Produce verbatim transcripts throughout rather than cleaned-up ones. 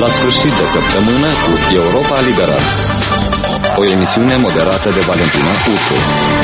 la sfârșit de săptămână cu Europa Liberă. O emisiune moderată de Valentina Ursu.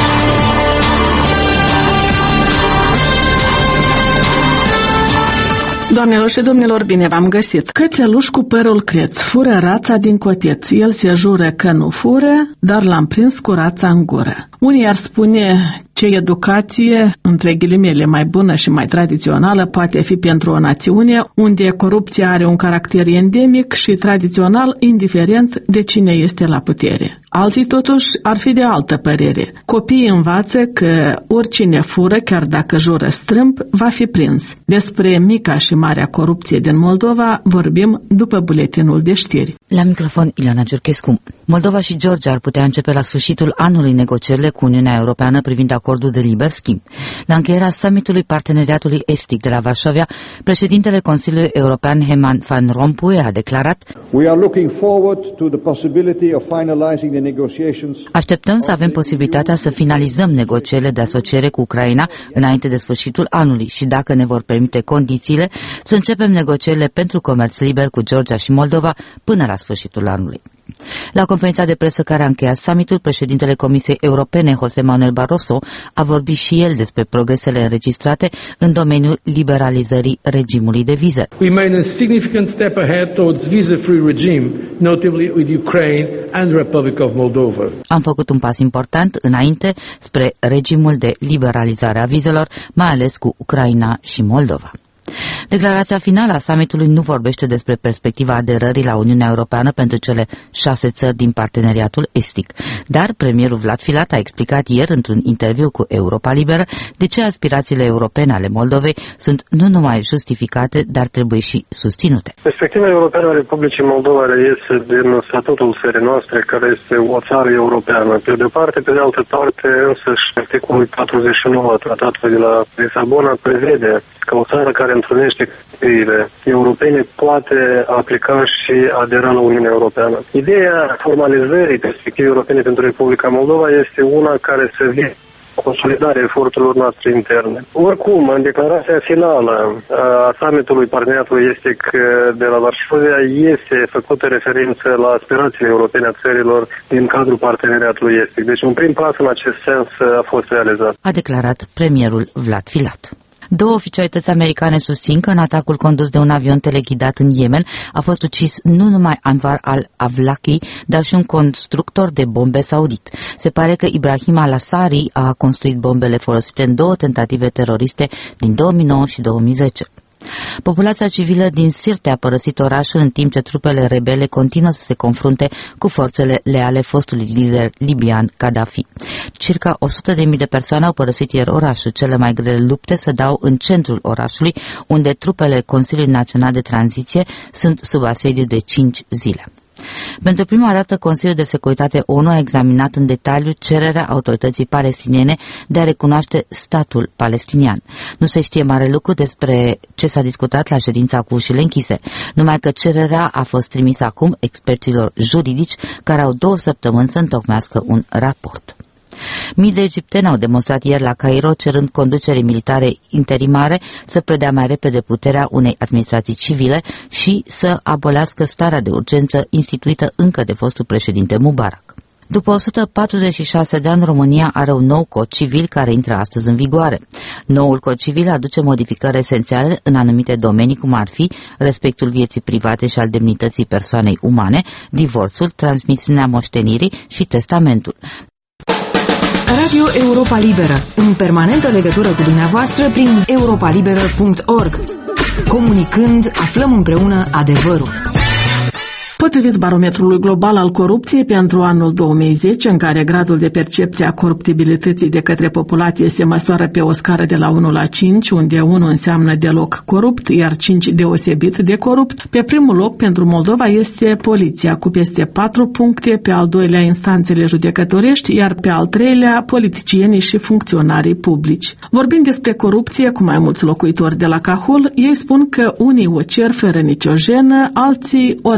Doamnelor și domnilor, bine v-am găsit. Cățeluș cu părul creț fură rața din coteț. El se jură că nu fură, dar l-am prins cu rața în gură. Unii ar spune ce educație, între ghilimele, mai bună și mai tradițională poate fi pentru o națiune unde corupția are un caracter endemic și tradițional, indiferent de cine este la putere. Alții, totuși, ar fi de altă părere. Copiii învață că oricine fură, chiar dacă jură strâmb, va fi prins. Despre mica și marea corupție din Moldova vorbim după buletinul de știri. La microfon, Ileana Giurchescu. Moldova și Georgia ar putea începe la sfârșitul anului negocierile cu Uniunea Europeană privind acordul de liber schimb. La încheierea summitului Parteneriatului Estic de la Varșovia, președintele Consiliului European Herman Van Rompuy a declarat: We are looking forward to the possibility of finalizing the negotiations. Așteptăm să avem posibilitatea să finalizăm negocierile de asociere cu Ucraina înainte de sfârșitul anului și, dacă ne vor permite condițiile, să începem negocierile pentru comerț liber cu Georgia și Moldova până la sfârșitul anului. La conferința de presă care a încheiat summitul, președintele Comisiei Europene, José Manuel Barroso, a vorbit și el despre progresele înregistrate în domeniul liberalizării regimului de vize. We made a significant step ahead towards visa-free regime, notably with Ukraine and the Republic of Moldova. Am făcut un pas important înainte spre regimul de liberalizare a vizelor, mai ales cu Ucraina și Moldova. Declarația finală a summitului nu vorbește despre perspectiva aderării la Uniunea Europeană pentru cele șase țări din parteneriatul estic, dar premierul Vlad Filat a explicat ieri într-un interviu cu Europa Liberă de ce aspirațiile europene ale Moldovei sunt nu numai justificate, dar trebuie și susținute. Perspectiva europeană a Republicii Moldova reiese din statutul țării noastre, care este o țară europeană. Pe de o parte, pe de altă parte, însăși articolul patruzeci și nouă tratatului de la Lisabona prevede că o țară care întrunește criteriile europene poate aplica și adera la Uniunea Europeană. Ideea formalizării perspectivei europene pentru Republica Moldova este una care să vie consolidarea eforturilor noastre interne. Oricum, în declarația finală a summitului Parteneriatului Estic de la Varșovia este făcută referință la aspirațiile europene a țărilor din cadrul Parteneriatului Estic. Deci un prim pas în acest sens a fost realizat, a declarat premierul Vlad Filat. Două oficialități americane susțin că în atacul condus de un avion teleghidat în Yemen a fost ucis nu numai Anwar al-Awlaki, dar și un constructor de bombe saudit. Se pare că Ibrahim al-Asari a construit bombele folosite în două tentative teroriste din două mii nouă și două mii zece. Populația civilă din Sirte a părăsit orașul în timp ce trupele rebele continuă să se confrunte cu forțele leale fostului lider libian Gaddafi. Circa o sută de mii de persoane au părăsit ieri orașul. Cele mai grele lupte se dau în centrul orașului, unde trupele Consiliului Național de Tranziție sunt sub asediu de cinci zile. Pentru prima dată, Consiliul de Securitate ONU a examinat în detaliu cererea autorității palestiniene de a recunoaște statul palestinian. Nu se știe mare lucru despre ce s-a discutat la ședința cu ușile închise, numai că cererea a fost trimisă acum experților juridici care au două săptămâni să întocmească un raport. Mii de egipteni au demonstrat ieri la Cairo cerând conducerii militare interimare să predea mai repede puterea unei administrații civile și să abolească starea de urgență instituită încă de fostul președinte Mubarak. După o sută patruzeci și șase de ani, România are un nou cod civil care intră astăzi în vigoare. Noul cod civil aduce modificări esențiale în anumite domenii, cum ar fi respectul vieții private și al demnității persoanei umane, divorțul, transmisiunea moștenirii și testamentul. Radio Europa Liberă, în permanentă legătură cu dumneavoastră prin europa liberă punct org. Comunicând, aflăm împreună adevărul. Potrivit barometrului global al corupției pentru anul două mii zece, în care gradul de percepție a coruptibilității de către populație se măsoară pe o scară de la unu la cinci, unde unu înseamnă deloc corupt, iar cinci deosebit de corupt, pe primul loc pentru Moldova este poliția, cu peste patru puncte, pe al doilea instanțele judecătorești, iar pe al treilea politicienii și funcționarii publici. Vorbind despre corupție cu mai mulți locuitori de la Cahul, ei spun că unii o cer fără nicio jenă, alții o dau.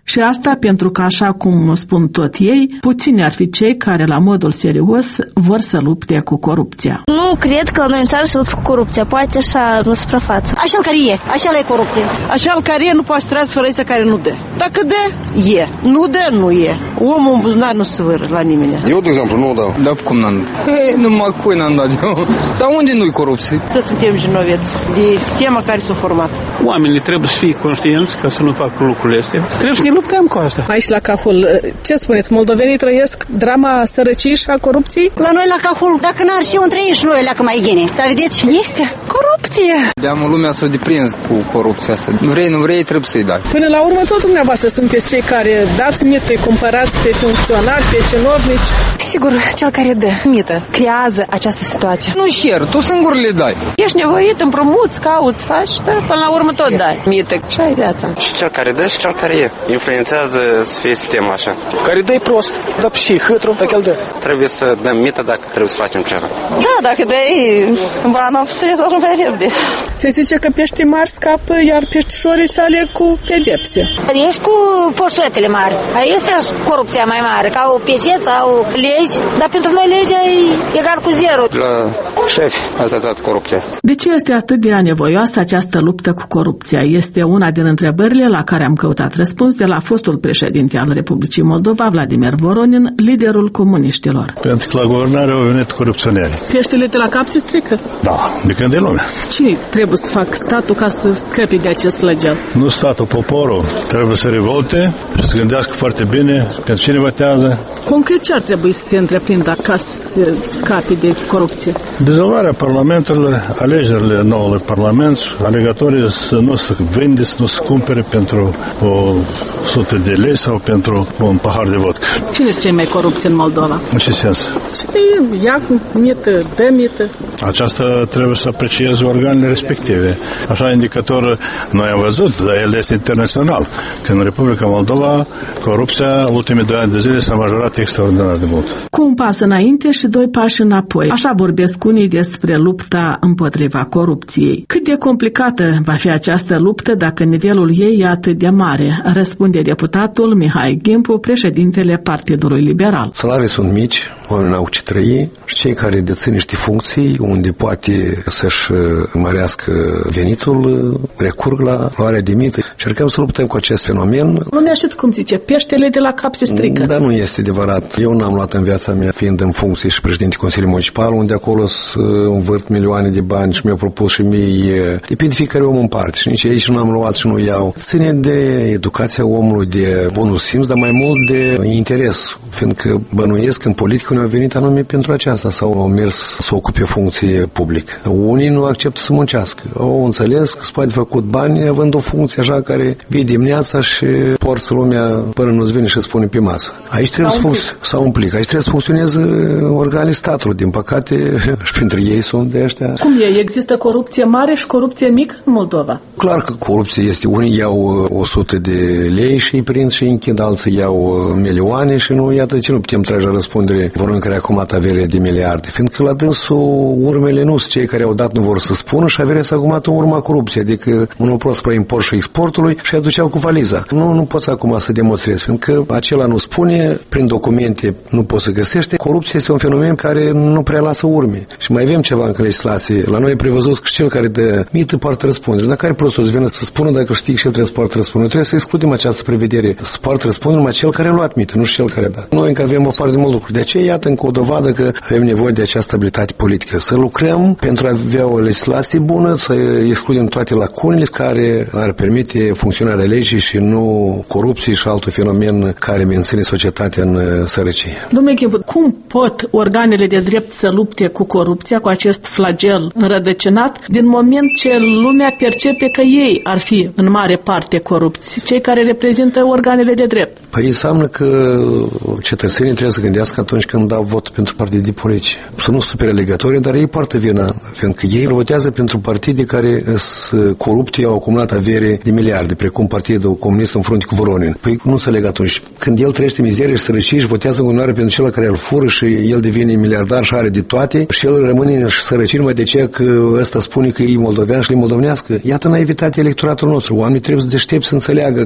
Și asta pentru că, așa cum spun tot ei, puțini ar fi cei care, la modul serios, vor să lupte cu corupția. Nu cred că la noi în țară se luptă cu corupția, poate așa, la suprafață. Așa care e, așa e corupție. Așa care e, nu poate să trăiască fără ăsta care nu dă. Dacă dă, e. Nu dă, nu e. Omul în buzunar nu se vâră la nimeni. Eu, de exemplu, nu dau. Da, cum n-am dat? Ei, numai cui n-am dat eu. Dar unde nu-i corupție? Da, suntem genoveți de sistema care s-a format. Oamenii trebuie să fie conștienți ca să nu facă lucrurile astea. Trebuie să ne luptăm cu asta. Aici la Cahul, ce spuneți? Moldovenii trăiesc drama sărăciei și a corupției? La noi la Cahul, dacă n-ar și un trăi și noi la că mai gine. Dar vedeți, este corupție. De-amul lumea s-a deprins cu corupția asta. Nu vrei, nu vrei, trebuie să-i dai. Până la urmă, tot dumneavoastră sunteți cei care dați mită, cumpărați pe funcționari, pe cinovnici. Sigur, cel care dă mită creează această situație. Nu șer, tu singur le dai. Ești nevoit, împrumuți, cauți, faci, dar până la urmă tot dai mită. Și ai viața. Și cel care dă și cel care e. Influențează să fie sistemul așa. Care dă-i prost, dar și hâtru, dacă el dă. Trebuie să dăm mită dacă trebuie să facem ceva. Da, dacă dai bani, se rezolvă mai repede. Se zice că peștii mari scapă, iar peștișorii sale cu pedepse. Ești cu poșetele mari. Aici e corupția mai mare, ca o peceți sau legi, dar pentru noi legea e egal cu zero. La șefi asta dat corupția. De ce este atât de anevoioasă această luptă cu corupția? Este una din întrebările la care am căutat răspuns de la fostul președinte al Republicii Moldova, Vladimir Voronin, liderul comuniștilor. Pentru că la guvernare au venit corupționeri. Peștele de la cap se strică? Da, de când e lumea. Ce trebuie să facă statul ca să scăpe de acest flagel? Nu statul, poporul trebuie să revolte și să gândească foarte bine pentru cine votează. Concret ce ar trebui să se întreprindă ca să scape de corupție? Dizolvarea parlamentului, alegerile noului parlament, alegătorii să nu se vinde, să nu se cumpere pentru o sută de lei sau pentru un pahar de vodcă. Cine sunt cei mai corupți în Moldova? În ce sens? Cine ia mită, dă mită? Aceasta trebuie să aprecieze organele respective. Așa indicator noi am văzut, dar el este internațional, că în Republica Moldova corupția ultimii doi ani de zile s-a majorat extraordinar de mult. Cu un pas înainte și doi pași înapoi. Așa vorbesc unii despre lupta împotriva corupției. Cât de complicată va fi această luptă dacă nivelul ei e atât de mare, răspunde deputatul Mihai Gimpu, președintele Partidului Liberal. Salarii sunt mici, oamenii n-au ce trăi și cei care dețin niște funcții unde poate să-și mărească venitul, recurg la luarea de mită. Cercăm să luptăm cu acest fenomen. Lumea știți cum zice, peștele de la cap se strică. Dar nu este adevărat. Eu n-am luat în viața mea, fiind în funcție și președinte Consiliului Municipal, unde acolo să învârt milioane de bani și mi-au propus și mie. Depinde fiecare om în parte și nici aici nu am luat și nu iau. Ține de educația omului, de bunul simț, dar mai mult de interes, fiindcă bănuiesc în politică nu au venit anume pentru aceasta sau au mers să ocupe o funcție publică. Unii nu acceptă să muncească. Au înțeles că se poate făcut bani având o funcție așa care vii dimineața și porți lumea până nu-ți vine și spune pe masă. Aici trebuie să funcționeze, sau un plic. Aici trebuie să funcționeze organele statului. Din păcate, și printre ei sunt de ăștia. Cum e? Există corupție mare și corupție mică în Moldova? Clar că corupție este. Unii iau o sută de lei și îi prind și îi închid, alții iau milioane și nu, iată ce nu putem trage la răspundere vor încă reacumat avere de miliarde. Fiindcă la dânsul urmele nu sunt cei care au dat, nu vor să spună și averea s-a acumat în urma corupției. Adică monopol spre import și exportului și aduceau cu valiza. Nu, nu poți acum să demonstrezi, fiindcă acela nu spune, prin documente nu poți să găsește. Corupția este un fenomen care nu prea lasă urme. Și mai avem ceva în legislație. La noi e prevăzut că cel care dă mită poartă răspundere. Dacă are prostul să vină să spună dacă știi și el trebuie să poartă răspundere, trebuie să excludem această prevedere. Să poartă răspundere numai cel care a luat mită, nu și cel care a dat. Noi încă avem o foarte mult lucru. De aceea, iată încă o dovadă că avem nevoie de această stabilitate politică. Să lucrăm pentru a avea o legislație bună, să excludem toate lacunele care ar permite funcționarea legii și nu corupție și altul fenomen care menține societatea în sărăcie. Domnule Gimpu, cum pot organele de drept să lupte cu corupția, cu acest flagel înrădăcinat, din moment ce lumea percepe că ei ar fi în mare parte corupți, cei care reprezintă organele de drept? Păi înseamnă că cetățenii trebuie să gândească atunci când dau vot pentru partide politice. Să nu supere alegătorii, dar ei poartă vina, fiindcă ei votează pentru partide care sunt corupte, au acumulat avere de miliarde, precum Partidul Comunist în frunte cu Voronin. Păi nu se legă atunci. Când el trăiește mizerie și sărăcie și votează în continuare pentru cel care îl fură și el devine miliardar și are de toate și el rămâne în sărăcie numai de aceea că ăsta spune că e moldovean și e moldovenească. Iată, n-a evitat electoratul nostru. Oamenii trebuie să deștepți să înțeleagă că o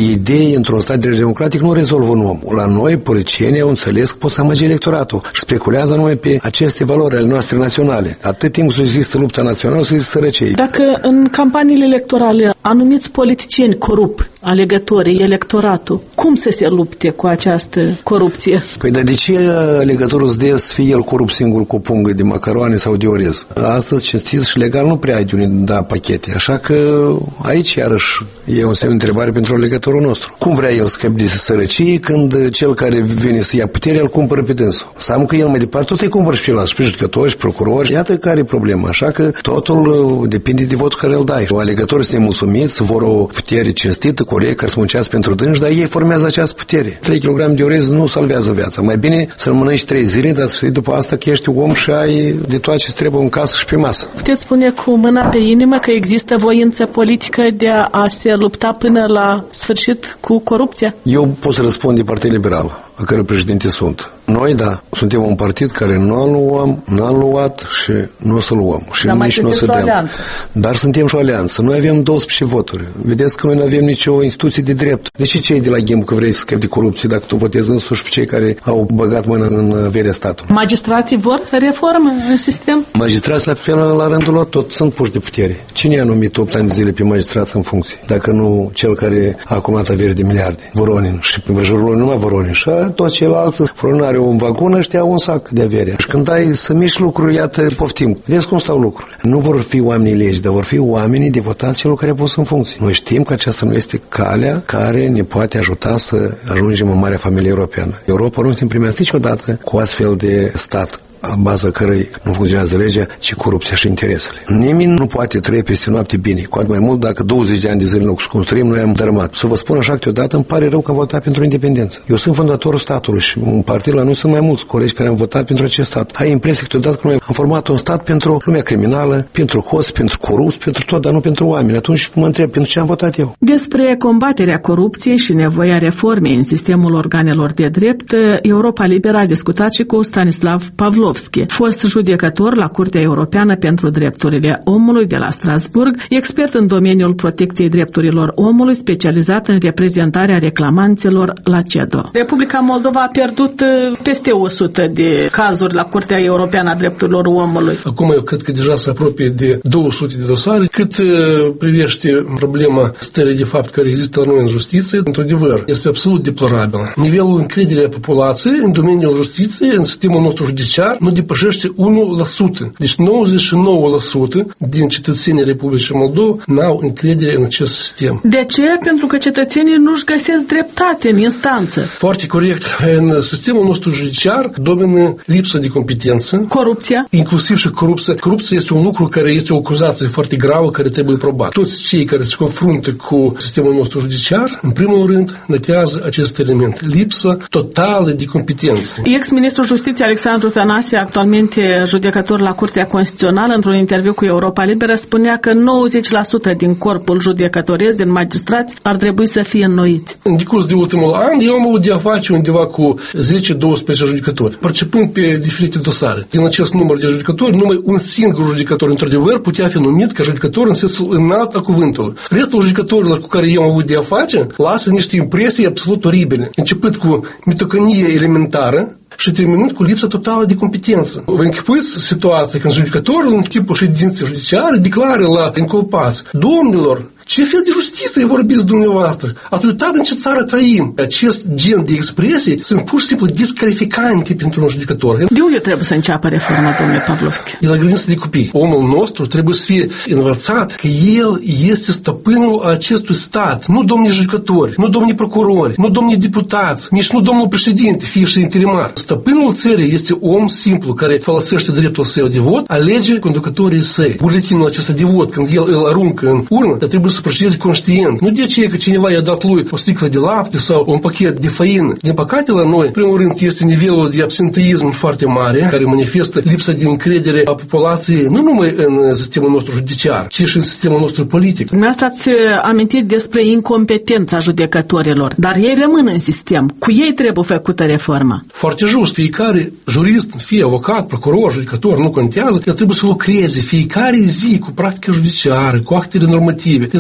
idei într-un stat de democratic nu rezolvă un om. La noi, politicienii au înțeles că pot să amăge electoratul și speculează numai pe aceste valori ale noastre naționale. Atât timp cât există lupta națională, să există sărăcie. Dacă în campaniile electorale anumiți politicieni corupi, alegătorii, electoratul, cum să se lupte cu această corupție? Păi dar de ce alegătorul îți dă să fie el corupt singur cu o pungă de macaroane sau de orez? Astăzi, cinstit și legal, nu prea ai de unde da pachete. Așa că aici, iarăși, e un semn de întrebare pentru alegătorul nostru. Cum vrea el să scape de sărăcie când cel care vine să ia puterea îl cumpără pe dânsul? Să că el mai departe tot îi cumpără și ceilalți, și judecători, și procurori. Iată care e problema. Așa că totul depinde de votul care îl dai. Alegătorii sunt nemulțumiți, vor o putere cinstită, corect, care să muncească pentru dânsi, dar ei formează această putere. trei kilograme de orez nu salvează viața. Mai bine să-l mănânci trei zile, dar să fii după asta că ești om și ai de toate ce trebuie în casă și pe masă. Puteți spune cu mâna pe inimă că există voință politică de a se lupta până la sfârșit cu corupția? Eu pot să răspund de Partea Liberală, a cărui președinte sunt. Noi, da, suntem un partid care nu am luat, nu am luat și nu o să luăm. Și dar nici nu o să dăm. Dar suntem și o alianță. Noi avem douăsprezece voturi. Vedeți că noi nu avem nicio instituție de drept. De ce cei de la G E M că vrei să scapi de corupție dacă tu votezi însuși pe cei care au băgat mâna în averea statului? Magistrații vor reformă în sistem? Magistrații la fel la rândul lor tot sunt puși de putere. Cine a numit opt ani de zile pe magistrați în funcție? Dacă nu cel care a acumulat avere de miliarde? Voronin. Și pe jurul lui numai Voronin. Și toți ceilalți Voronin un vagon, ăștia au un sac de avere. Și când ai să miști lucruri, iată, poftim. Vezi cum stau lucrurile. Nu vor fi oamenii legi, dar vor fi oamenii devotați celor care pus în funcție. Noi știm că aceasta nu este calea care ne poate ajuta să ajungem în marea familie europeană. Europa nu se imprimează niciodată cu astfel de stat în baza cărei nu funcționează legea, ci corupția și interesele. Nimeni nu poate trăi peste noapte bine, cu atât mai mult dacă douăzeci de ani de zile în loc să construim, noi am dărâmat. Să vă spun așa câteodată, îmi pare rău că am votat pentru independență. Eu sunt fondatorul statului și un partid la noi sunt mai mulți colegi care am votat pentru acest stat. Ai impresia câteodată că noi am format un stat pentru lumea criminală, pentru hoți, pentru corupți, pentru tot, dar nu pentru oameni. Atunci mă întreb, pentru ce am votat eu? Despre combaterea corupției și nevoia reformei în sistemul organelor de drept, Europa Liberă a discutat și cu Stanislav Pavlov, fost judecător la Curtea Europeană pentru Drepturile Omului de la Strasburg, expert în domeniul protecției drepturilor omului, specializat în reprezentarea reclamanților la CEDO. Republica Moldova a pierdut peste o sută de cazuri la Curtea Europeană a Drepturilor Omului. Acum eu cred că deja se apropie de două sute de dosare. Cât privește problema stării de fapt care există la noi în justiție, într-adevăr, este absolut deplorabil. Nivelul încrederii a populației în domeniul justiției, în sistemul nostru judiciar, nu depășește unu la sută. Deci nouăzeci și nouă la sută din cetățenii Republicii Moldova n-au încredere în acest sistem. De ce? Pentru că cetățenii nu-și găsesc dreptate în instanță. Foarte corect. În sistemul nostru judiciar domină lipsa de competență. Corupția. Inclusiv și corupția. Corupția este un lucru care este o acuzație foarte gravă care trebuie probat. Toți cei care se confruntă cu sistemul nostru judiciar, în primul rând, notează acest element. Lipsa totală de competență. Ex-ministrul Justiției Alexandru Tănase, actualmente judecător la Curtea Constituțională, într-un interviu cu Europa Liberă, spunea că nouăzeci la sută din corpul judecătoresc, din magistrați, ar trebui să fie înnoiți. În decurs de ultimul an, eu am avut de a face undeva cu zece douăsprezece judecători, participând pe diferite dosare. Din acest număr de judecători, numai un singur judecător, într-adevăr, putea fi numit ca judecător în sensul înalt a cuvântului. Restul judecătorilor cu care eu am avut de a face lasă niște impresii absolut oribile, începând cu mitocănie elementară și terminând cu lipsa totală de competență. Vă închipuiți situația când judecătorul în timpul ședinței judiciare declară la inculpați: domnilor, ce fel de justiție vorbiți dumneavoastră? Ați uitat în ce țară trăim? Acest gen de expresii sunt pur și simplu descalificante pentru un judecător. De unde trebuie să înceapă reforma, domnule Pavlovski? De la grădinița de copii. Omul nostru trebuie să fie învățat că el este stăpânul acestui stat. Nu domnii judecători, nu domnii procurori, nu domnii deputați, nici nu domnul președinte, fie și interimar. Stăpânul țării este om simplu care folosește dreptul său de vot, alege conducătorii săi. Buletinul acesta de vot, când el îl aruncă în urnă, trebuie să procedeze conștient. Nu de aceea că cineva i-a dat lui o sticlă de lapte sau un pachet de făină. Din păcate la noi, în primul rând, este nivelul de absenteism foarte mare, care manifestă lipsa de încredere a populației, nu numai în sistemul nostru judiciar, ci și în sistemul nostru politic. Dumneavoastră ați amintit despre incompetența judecătorilor, dar ei rămân în sistem. Cu ei trebuie făcută reforma. Foarte just. Fiecare jurist, fie avocat, procuror, judecător, nu contează, el trebuie să lucreze fiecare zi cu practica judiciară, cu actele normative. El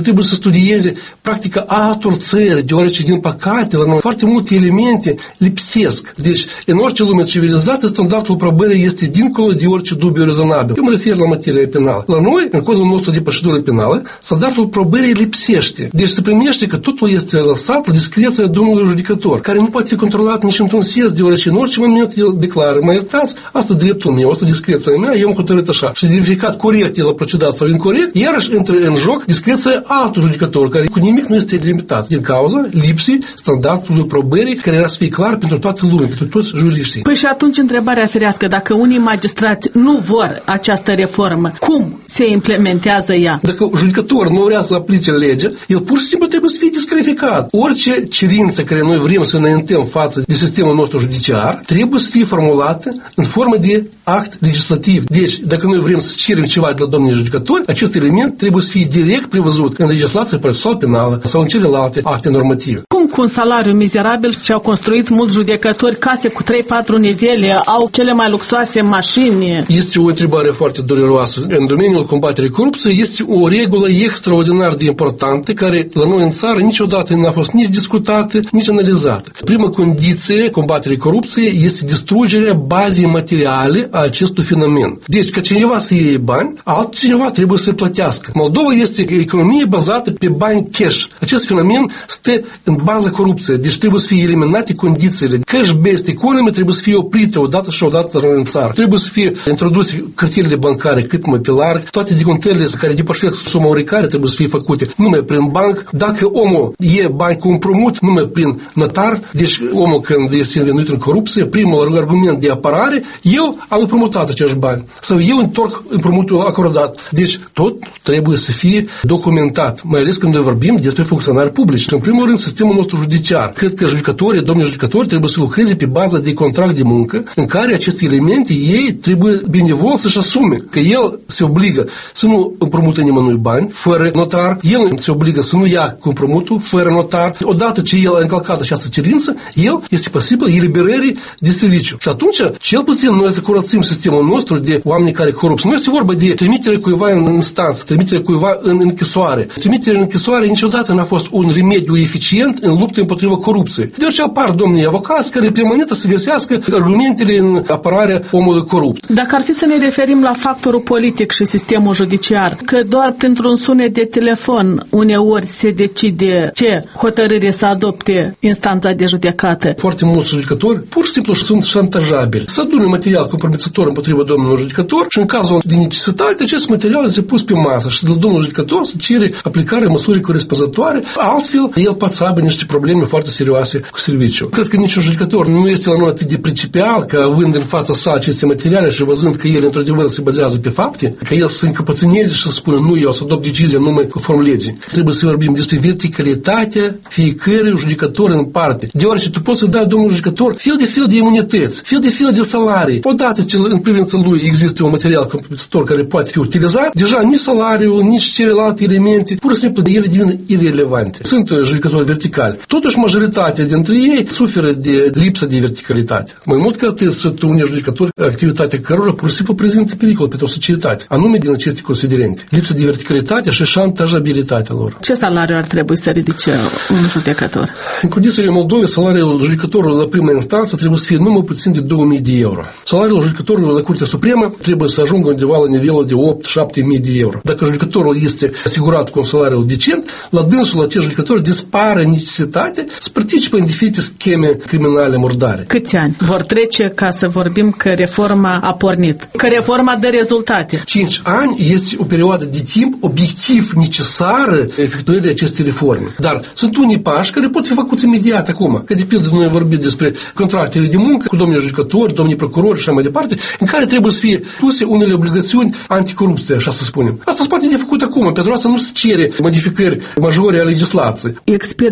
trebuie să studieze practica altor țări, deoarece, din păcate, la noi foarte multe elemente lipsesc. Deci, în orice lume civilizată, standardul probării este dincolo de orice dubiu rezonabil. Eu mă refer la materia penală. La noi, în codul nostru de procedură penală, standardul probării lipsește. Deci se primește că totul este lăsat la discreția domnului judecător, care nu poate fi controlat nici într-un sens, deoarece în orice moment el declară, mă iertați, asta dreptul meu, asta discreția mea, eu am hotărât așa. Și de verificat corect el a procedat sau incorect, iarăși intră în joc discreția altul judecător, care cu nimic nu este limitat, din cauza lipsii standardului probării, care era să fie clar pentru toată lumea, pentru toți juriștii. Păi și atunci întrebarea firească, dacă unii magistrați nu vor această reformă, cum se implementează ea? Dacă judecătorul nu vrea să aplice legea, el pur și simplu trebuie să fie descalificat. Orice cerință care noi vrem să înaintăm față de sistemul nostru judiciar trebuie să fie formulată în formă de act legislativ. Deci, dacă noi vrem să cerem ceva de la domnii judecători, acest element trebuie să fie direct prevăzut în legislația procesuală penală sau în celelalte acte normative. Cum cu un salariu mizerabil și-au construit mulți judecători case cu trei patru nivele, au cele mai luxoase mașini? Este o întrebare foarte dureroasă. În domeniul combaterii corupției este o regulă extraordinar de importantă care la noi în țară niciodată nu a fost nici discutată, nici analizată. Prima condiție combaterii corupției este distrugerea bazei materiale a acestui fenomen. Deci, ca cineva să iei bani, altcineva trebuie să plătească. Moldova este o economie bazată pe bani cash. Acest fenomen stă în baza corupției. Deci trebuie să fie eliminate condițiile. Cash-based economy trebuie să fie oprită odată și odată în țară. Trebuie să fie introduse cartelele bancare cât mai pe larg. Toate decontările care depășesc suma oricare trebuie să fie făcute numai prin banc. Dacă omul e bani cu împrumut, numai prin notar, deci omul când este învenuit în corupție, primul argument de apărare, eu am împrumutat acești bani. Sau eu întorc împrumutul acordat. Deci tot trebuie să fie documentat, mai ales când noi vorbim despre funcționari publici. În primul rând, sistemul nostru judiciar. Cred că judecătorii, domnii judecători, trebuie să lucreze pe bază de contract de muncă, în care aceste elemente ei trebuie benevol să-și asume, că el se obligă să nu împrumute nimănui bani, fără notar, el se obligă să nu ia cu împrumutul, fără notar. Odată ce el a încălcat această cerință, el este posibil eliberării de serviciu. Și atunci, cel puțin, noi să curățim sistemul nostru de oameni care corupți. Nu este vorba de trimitere cuiva în instanță, trimitere cuiva în închisoare. Trimiterea în închisoare niciodată n-a fost un remediu eficient în luptă împotriva corupției. Deoarece apar domnii avocați care permanent să găsească argumentele în apărarea omului corupt. Dacă ar fi să ne referim la factorul politic și sistemul judiciar, că doar printr-un sunet de telefon uneori se decide ce hotărâre să adopte instanța de judecată. Foarte mulți judecători pur și simplu sunt șantajabili. Să adune material compromițător împotriva domnului judecător și în cazul de necesitate acest material este pus pe masă și de la domnul judecător să cere aplicarea măsurii corespunzătoare, altfel el poate să aibă niște probleme foarte serioase cu serviciu. Cred că niciun judecător nu este la noi atât de principial că având în fața sa aceste materiale și văzând că ele într-adevăr se bazează pe fapte, că el să încăpățâneze și să spună nu, eu să adopt decizia numai conform legii. Trebuie să vorbim despre verticalitatea fiecărui judecător în parte. Deoarece tu poți să dai domnul judecător fel de fel de imunități, fel de fel de salarii. Odată ce în privința lui există un material compromițător care poate fi utilizat, deja nici salariul, nici celelalte elemente, pur și simplu ele devin irelevante. Sunt judecători verticali. Totuși, majoritatea dintre ei suferă de lipsa de verticalitate. Mai mult că atât, sunt unii judecători, activitatea cărora pur și simplu prezintă pericol pentru societate, anume din aceste considerente. Lipsa de verticalitate și șantajabilitatea lor. Ce salariu ar trebui să ridice un judecător? În condițiile Moldovei, salariul judecătorului la prima instanță trebuie să fie numai puțin de două mii de euro. Salariul judecătorului la Curtea Supremă trebuie să ajungă undeva la nivelul de opt șapte mii de euro. Dacă judecătorul este asigurat cu un salariu decent, la dânsul acest judecător dispare necesitatea să participe în diferite scheme criminale murdare. Câți ani vor trece ca să vorbim că reforma a pornit? Că reforma dă rezultate? cinci ani este o perioadă de timp obiectiv necesară efectuării acestei reforme. Dar sunt unii pași care pot fi făcuți imediat acum. Că de pildă noi vorbim despre contractele de muncă cu domnii judecători, domnii procurori și așa mai departe, în care trebuie să fie puse unele obligațiuni anticorupție, așa să spunem. Asta se poate de făcut acum, pentru asta nu se cere modificări majore a legislației. Experții nu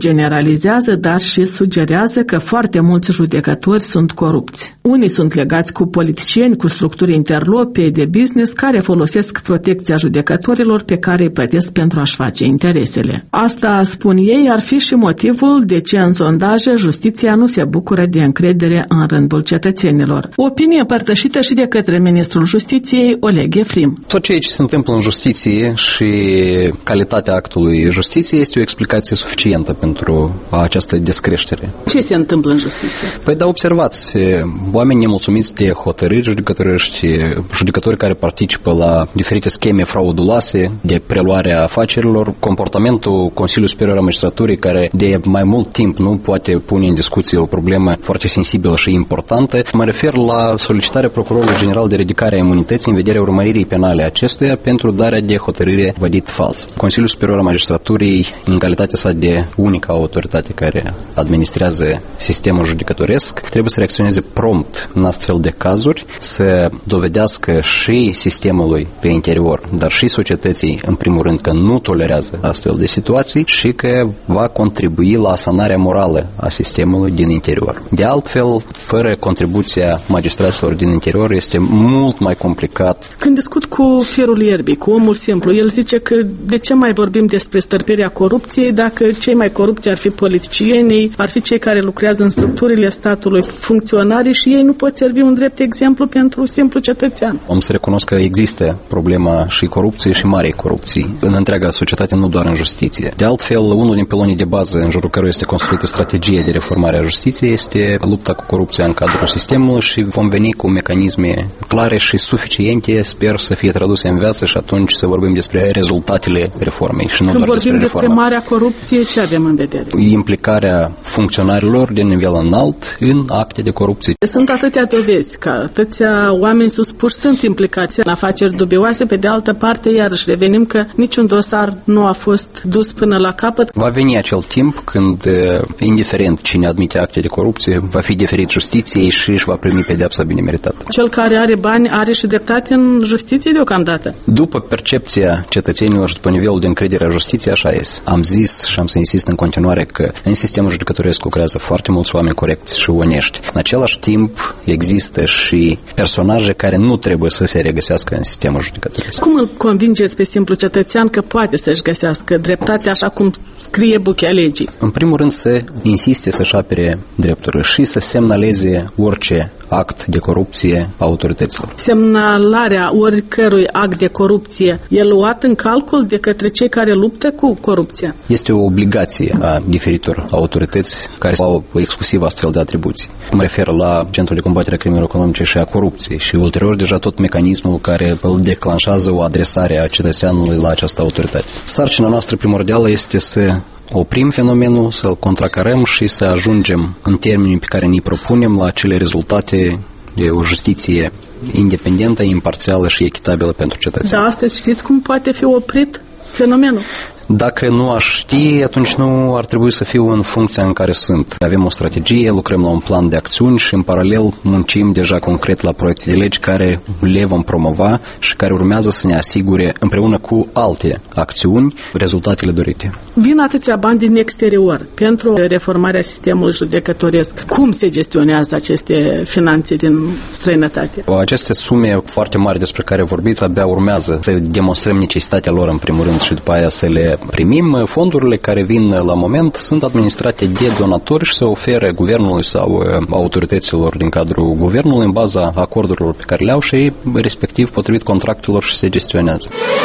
generalizează, dar și sugerează că foarte mulți judecători sunt corupți. Unii sunt legați cu politicieni, cu structuri interlope de business care folosesc protecția judecătorilor pe care îi plătesc pentru a-și face interesele. Asta, spun ei, ar fi și motivul de ce în sondaje justiția nu se bucură de încredere în rândul cetățenilor. Opinie împărtășită și de către ministrul Justiției, Oleg Efrim. Tot ceea ce se întâmplă în justiție și calitatea actului justiției este o explicație suficientă pentru această descreștere. Ce se întâmplă în justiție? Păi da, observați, oameni nemulțumiți de hotărâri judecătorești, judecători care participă la diferite scheme frauduloase de preluare a afacerilor, comportamentul Consiliului Superior al Magistraturii care de mai mult timp nu poate pune în discuție o problemă foarte sensibilă și importantă. Mă refer la solicitarea Procurorului General de ridicare a imunității în vederea urmăririi penale acestuia pentru darea de hotărâre vădit fals. Consiliul Superior al Magistraturii, în calitatea sa de unica autoritate care administrează sistemul judecătoresc, trebuie să reacționeze prompt în astfel de cazuri, să dovedească și sistemului pe interior, dar și societății, în primul rând, că nu tolerează astfel de situații și că va contribui la asanarea morală a sistemului din interior. De altfel, fără contribuția magistraților din interior, este mult mai complicat. Când discut cu firul ierbii, cu omul simplu, el zice că de ce mai vorbim despre stârpirea corupției dacă cei mai corupți ar fi politicienii, ar fi cei care lucrează în structurile statului, funcționarii și ei nu pot servi un drept exemplu pentru simplu cetățean. Am să recunosc că există problema și corupției și marei corupții în întreaga societate, nu doar în justiție. De altfel, unul din pilonii de bază în jurul căruia este construită strategia de reformare a justiției este lupta cu corupția în cadrul sistemului și vom veni cu mecanisme clare și suficiente, sper să fie traduse în viață și atunci să vorbim despre rezultatele reformei și nu Când doar despre vorbim despre reformă. marea corupție, ce avem în vedere? Implicarea funcționarilor de nivel înalt în acte de corupție. Sunt atâtea dovezi că atâția oameni suspuși sunt implicați în afaceri dubioase, pe de altă parte, iarăși revenim că niciun dosar nu a fost dus până la capăt. Va veni acel timp când, indiferent cine admite acte de corupție, va fi diferit justiției și își va primi pedeapsa bine meritată. Cel care are bani are și dreptate în justiție deocamdată. După percepția cetățenilor și după nivelul de încredere a justiției, așa este. Am zis și am să insist în continuare că în sistemul judecătoresc lucrează foarte mulți oameni corecți și onești. În același timp există și personaje care nu trebuie să se regăsească în sistemul judecătoresc. Cum îl convingeți pe simplu cetățean că poate să-și găsească dreptatea așa cum scrie buchea legii? În primul rând să insiste să-și apere drepturile și să semnaleze orice act de corupție a autorităților. Semnalarea oricărui act de corupție e luat în calcul de către cei care luptă cu corupția? Este o obligație a diferitor autorități care au exclusiv astfel de atribuții. Mă refer la Centrul de Combatere a Crimelor Economice și a Corupției și ulterior deja tot mecanismul care îl declanșează o adresare a cetățeanului la această autoritate. Sarcina noastră primordială este să oprim fenomenul, să-l contracarăm și să ajungem în termenii pe care ne-i propunem la acele rezultate de o justiție independentă, imparțială și echitabilă pentru cetățeni. Da, astăzi știți cum poate fi oprit fenomenul? Dacă nu aș ști, atunci nu ar trebui să fiu în funcția în care sunt. Avem o strategie, lucrăm la un plan de acțiuni și în paralel muncim deja concret la proiecte de legi care le vom promova și care urmează să ne asigure împreună cu alte acțiuni rezultatele dorite. Vin atâția bani din exterior pentru reformarea sistemului judecătoresc. Cum se gestionează aceste finanțe din străinătate? Aceste sume foarte mari despre care vorbiți abia urmează să demonstrăm necesitatea lor în primul rând și după aia să le primim. Fondurile care vin la moment sunt administrate de donatori și se oferă guvernului sau autorităților din cadrul guvernului în baza acordurilor pe care le au și respectiv potrivit contractelor și se gestionează.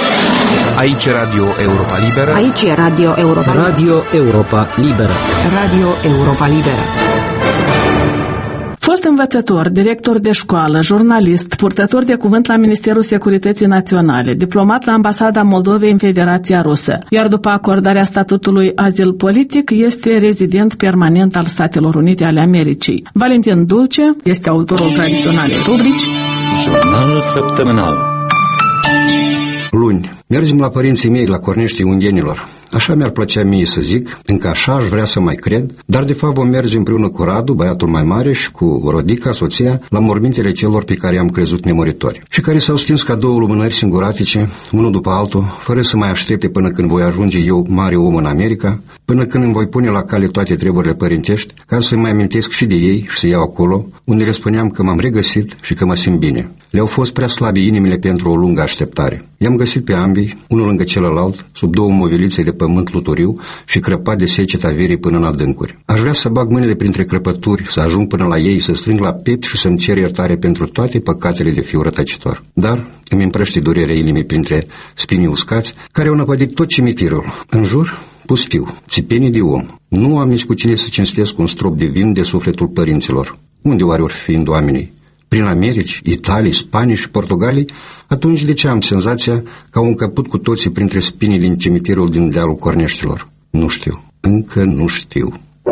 Aici Radio Europa Liberă. Aici e Radio Europa Liberă. Radio Europa Liberă. Radio Europa Liberă. Fost învățător, director de școală, jurnalist, purtător de cuvânt la Ministerul Securității Naționale, diplomat la Ambasada Moldovei în Federația Rusă, iar după acordarea statutului azil politic, este rezident permanent al Statelor Unite ale Americii. Valentin Dulce este autorul tradiționalei rubrici Jurnal săptămânal. Luni, Mergem la părinții mei, la Corneștii Unghenilor. Așa mi-ar plăcea mie să zic, încă așa aș vrea să mai cred, dar de fapt vom merge împreună cu Radu, băiatul mai mare, și cu Rodica, soția, la mormintele celor pe care i-am crezut nemuritori și care s-au stins ca două lumânări singuratice, unul după altul, fără să mai aștepte până când voi ajunge eu mare om în America, până când îmi voi pune la cale toate treburile părintești, ca să mai amintesc și de ei și să iau acolo, unde le spuneam că m-am regăsit și că mă simt bine. Le-au fost prea slabe inimile pentru o lungă așteptare. I-am găsit pe ambii, unul lângă celălalt, sub două movilițe de pământ luturiu și crăpat de seceta verii până în adâncuri. Aș vrea să bag mâinile printre crăpături, să ajung până la ei, să strâng la piept și să-mi cer iertare pentru toate păcatele de fiu rătăcitor. Dar îmi împrăște durerea inimii printre spinii uscați, care au năpădit tot cimitirul. În jur, pustiu, țipenii de om. Nu am nici cu cine să cinstesc un strop de vin de sufletul părinților. Unde oare or fiind oamenii? Prin Americi, Italii, Spanii și Portugalii? Atunci de ce am senzația că au încăput cu toții printre spinii din cimitirul din dealul Corneștilor? Nu știu. Încă nu știu.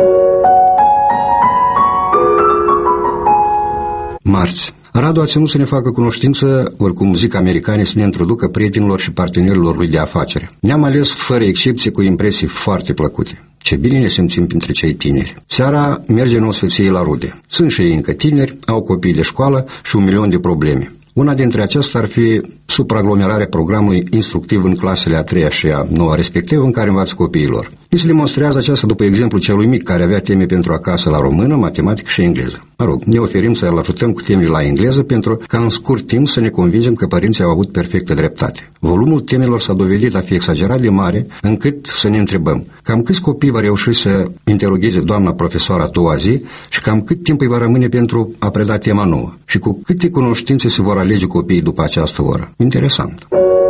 Marți. Radu a ținut să ne facă cunoștință, oricum zic americanii, să ne introducă prietenilor și partenerilor lui de afacere. Ne-am ales fără excepție cu impresii foarte plăcute. Ce bine ne simțim printre cei tineri. Seara merge în osfăție la rude. Sunt și ei încă tineri, au copii de școală și un milion de probleme. Una dintre acestea ar fi supraaglomerarea programului instructiv în clasele a treia și a noua respectiv în care învață copiilor. Ni se demonstrează aceasta după exemplu celui mic care avea teme pentru acasă la română, matematică și engleză. Mă rog, ne oferim să-l ajutăm cu temele la engleză pentru ca în scurt timp să ne convingem că părinții au avut perfectă dreptate. Volumul temelor s-a dovedit a fi exagerat de mare încât să ne întrebăm cam câți copii va reuși să interogheze doamna profesoară a doua zi și cam cât timp îi va rămâne pentru a preda tema nouă și cu câte cunoștințe se vor alege copiii după această oră. Interesant.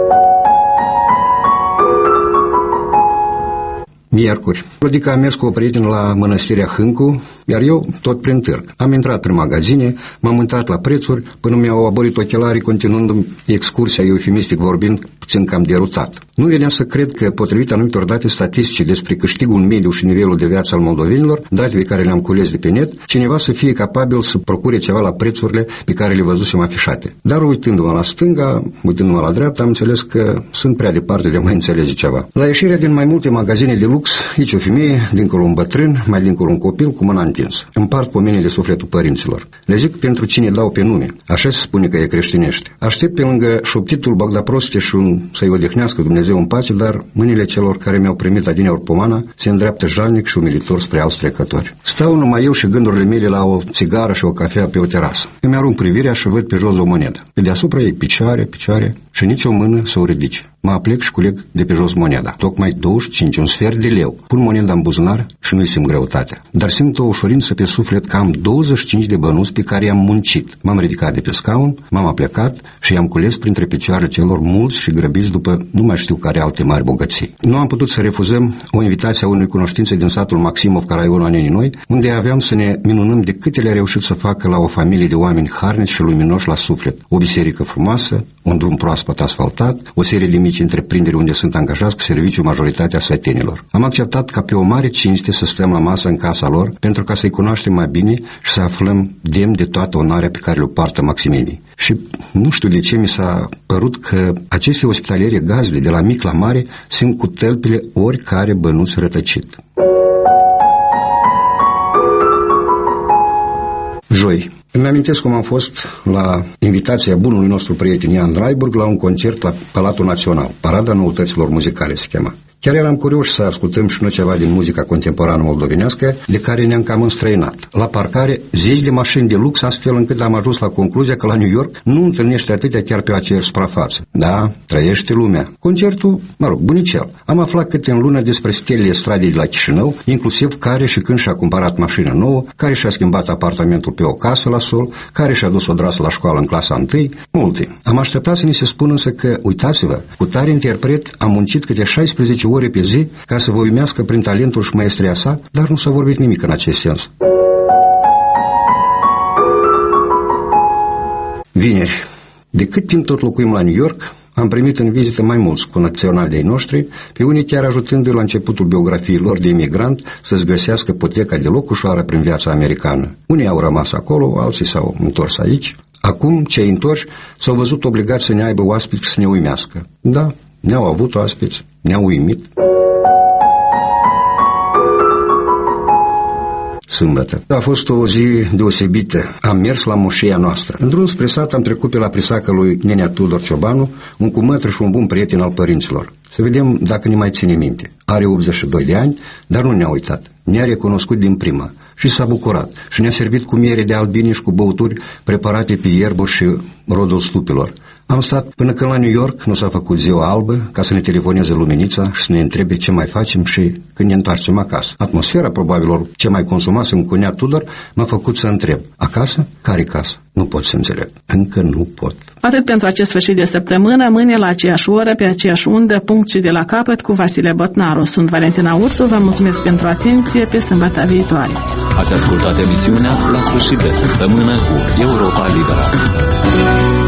Miercuri. Rodica a mers cu o prietenă la mănăstirea Hâncu, iar eu tot prin târg. Am intrat în magazine, m-am uitat la prețuri, până mi-au abolit ochelarii, continuându-mi excursia, eufemistic vorbind, puțin cam derutat. Nu venea să cred că, potrivit anumitor date statistice despre câștigul mediu și nivelul de viață al moldovenilor, date pe care le-am cules de pe net, cineva să fie capabil să procure ceva la prețurile pe care le văzusem afișate. Dar uitându-mă la stânga, uitându-mă la dreapta, am înțeles că sunt prea departe de a mai înțelege ceva. La ieșirea din mai multe magazine de lux, aici o femeie, dincolo un bătrân, mai dincolo un copil cu mâna întinsă. Împart pomenii de sufletul părinților. Le zic pentru cine dau pe nume. Așa se spune că e creștinește. Aștept pe lângă șoptitul Bogdaproste și un să-i odihnească Dumnezeu în pace, dar mâinile celor care mi-au primit adineauri pomana se îndreaptă jalnic și umilitor spre alți trecători. Stau numai eu și gândurile mele la o țigară și o cafea pe o terasă. Îmi arunc privirea și văd pe jos o monedă. Pe deasupra ei picioare, picioare și nici o mână să o ridice. Mă aplec și culeg de pe jos moneda. Tocmai douăzeci și cinci, un sfert de leu. Pun moneda în buzunar și nu-i simt greutatea. Dar simt o ușurință pe suflet că am douăzeci și cinci de bănuți pe care i-am muncit. M-am ridicat de pe scaun, m-am aplecat și i-am cules printre picioarele celor mulți și grăbiți după nu mai știu care alte mari bogății. Nu am putut să refuzăm o invitație a unei cunoștințe din satul Maximov, Caraionul Anenii Noi, unde aveam să ne minunăm de câte le-a reușit să facă la o familie de oameni harnici și luminoși la suflet. O biserică frumoasă, un drum proaspăt asfaltat, o serie de mici întreprinderi unde sunt angajați cu serviciu majoritatea sătenilor. Am acceptat ca pe o mare cinste să stăm la masă în casa lor pentru ca să-i cunoaștem mai bine și să aflăm demn de toată onoarea pe care le poartă Maximenii. Și nu știu de ce mi s-a părut că aceste ospitaliere gazde, de la mic la mare, sunt cu tălpile oricare bănuț rătăcit. Joi. Îmi amintesc cum am fost la invitația bunului nostru prieten Ian Draiburg la un concert la Palatul Național, Parada Noutăților Muzicale se chema. Chiar eram curioși să ascultăm și noi ceva din muzica contemporană moldovenească, de care ne-am cam înstrăinat. La parcare, zeci de mașini de lux, astfel încât am ajuns la concluzia că la New York nu întâlnește atâtea chiar pe aceeași suprafață. Da, trăiește lumea. Concertul, mă rog, bunicel. Am aflat câte în lună despre stelele stradei de la Chișinău, inclusiv care și când și-a cumpărat mașină nouă, care și-a schimbat apartamentul pe o casă la sol, care și-a dus o drasă la școală în clasa întâi, multe. Am așteptat să ni se spună însă că, uitați-vă, cu tare interpret am muncit câte șaisprezece ore pe zi ca să vă uimească prin talentul și maestria sa, dar nu s-a vorbit nimic în acest sens. Vineri. De cât timp tot locuim la New York, am primit în vizită mai mulți conaționali de-ai noștri, pe unii chiar ajutându-i la începutul biografiei lor de imigrant să-și găsească poteca deloc ușoară prin viața americană. Unii au rămas acolo, alții s-au întors aici. Acum, cei întorși s-au văzut obligați să ne aibă oaspeți să ne uimească. Da, Ne-au avut oaspeți, ne-au uimit. Sâmbătă. A fost o zi deosebită. Am mers la moșeia noastră. În drum spre sat am trecut pe la prisaca lui Nenea Tudor Ciobanu, un cumătru și un bun prieten al părinților. Să vedem dacă ne mai ține minte. Are optzeci și doi de ani, dar nu ne-a uitat. Ne-a recunoscut din prima și s-a bucurat și ne-a servit cu miere de albine și cu băuturi preparate pe ierburi și rodul stupilor. Am stat până când la New York nu s-a făcut ziua albă ca să ne telefoneze luminița și să ne întrebe ce mai facem și când ne întoarcem acasă. Atmosfera probabil ce mai consumasem cu Nea Tudor m-a făcut să întreb. Acasă? Care casă? Nu pot să înțeleg. Încă nu pot. Atât pentru acest sfârșit de săptămână, mâine la aceeași oră, pe aceeași undă, punct și de la capăt cu Vasile Botnaru. Sunt Valentina Ursu, vă mulțumesc pentru atenție, pe sâmbătă viitoare. Ați ascultat emisiunea La sfârșit de săptămână cu Europa Liberă.